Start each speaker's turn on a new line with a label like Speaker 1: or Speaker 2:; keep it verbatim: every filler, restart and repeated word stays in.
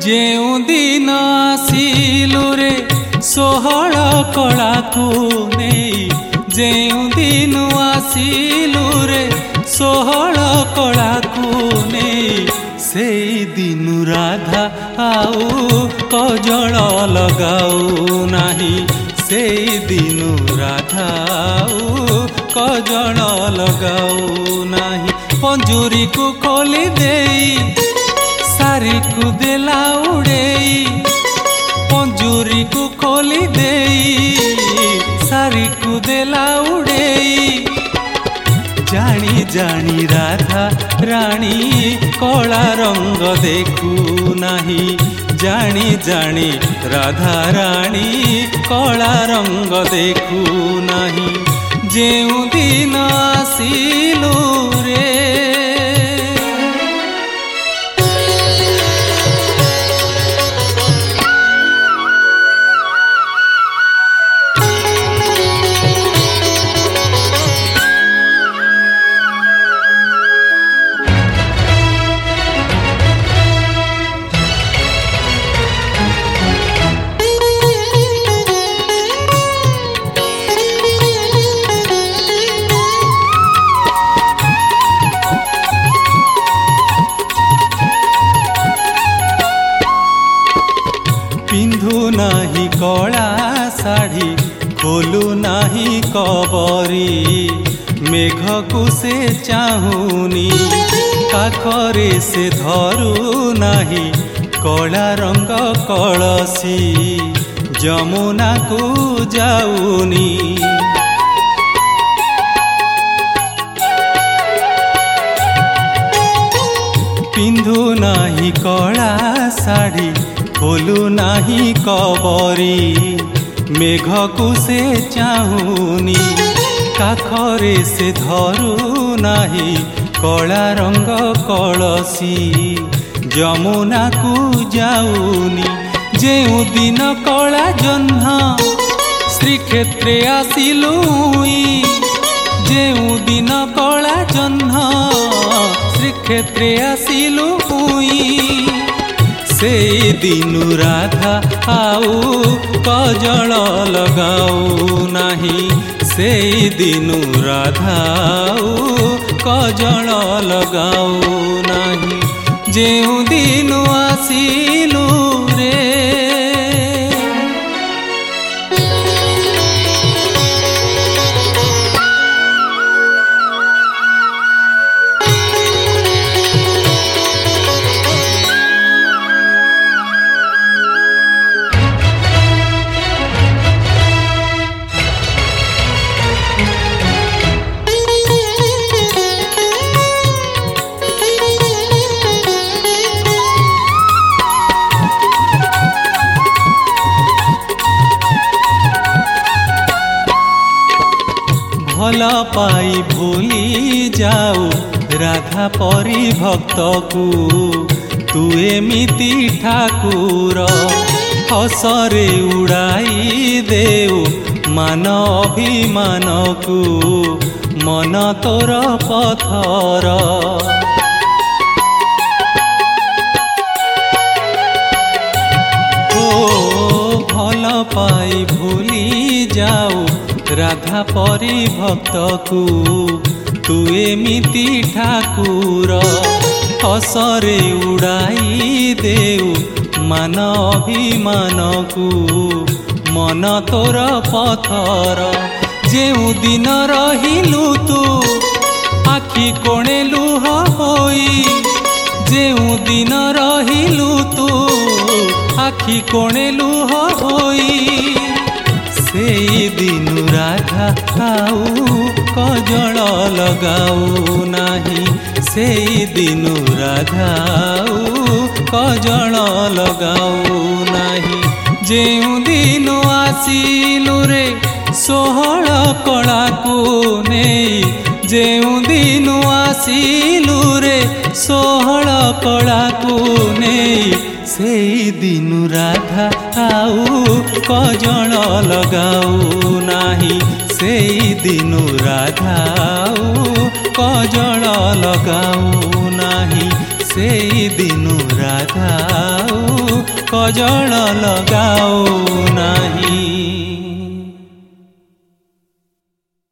Speaker 1: जेउ दिन आसिलु रे सोहळ कला को नहीं जेउ दिन आसिलु रे सोहळ कला को नहीं से दिन राधा आउ कजल लगाऊ नाही से दिन राधा आउ कजल लगाऊ नाही पंजुरी को खोली देई सारी को देला उड़ेई पंजुरी को खोली देई सारी को देला उड़ेई जानी जानी राधा रानी कला रंग देखू नाही जानी जानी राधा रानी कला रंग देखू नाही जेउ दिन आसिलु रे पिंधु नाही कला साड़ी खोलू नाही कबरी मेघ को से चाहूनी पाखरे से धरू नाही कला रंग कलसी जमुना को जाऊनी पिंधु नाही कला साड़ी खोलू नाही कबरी मेघ को से चाहूनी काखरे से धरू नाही कला रंग कलसी जमुना को जाऊनी जेउ दिन कला जह्न श्रीक्षेत्रे आसिलुई जेउ दिन कला जह्न श्रीक्षेत्रे आसिलुई से दिनु राधा आउ कजल लगाऊ नाही से दिनु राधा आउ कजल लगाऊ नाही जेउ दिनु आसिलु रे भल पाई भूली जाऊ राधा परी भक्त को तू एमिति ठाकुर हसरे उड़ाई देऊ मान अभिमान को मन तोर पथर ओ भल पाई भूली जाऊ राधा परी भक्त को तू एमिति ठाकुर हसरे उड़ाई देऊ मान अभिमान को मन तोर पथर जेउ दिन रहिलु तू आखि कोणे लुह होई जेउ दिन रहिलु तू आखि कोणे लुह होई से दिनु राधा आउ कजल लगाऊ नाही से दिनु राधा आउ कजल लगाऊ नाही जेउ दिनु आसिलु रे सोहळ कला को नहीं जेउ दिनु आसिलु रे सोहळ कला को नहीं से दिनु राधा आउ कजल लगाऊ नाही से दिनु राधा आउ कजल लगाऊ नाही से दिनु राधा कजल लगाओ नाही।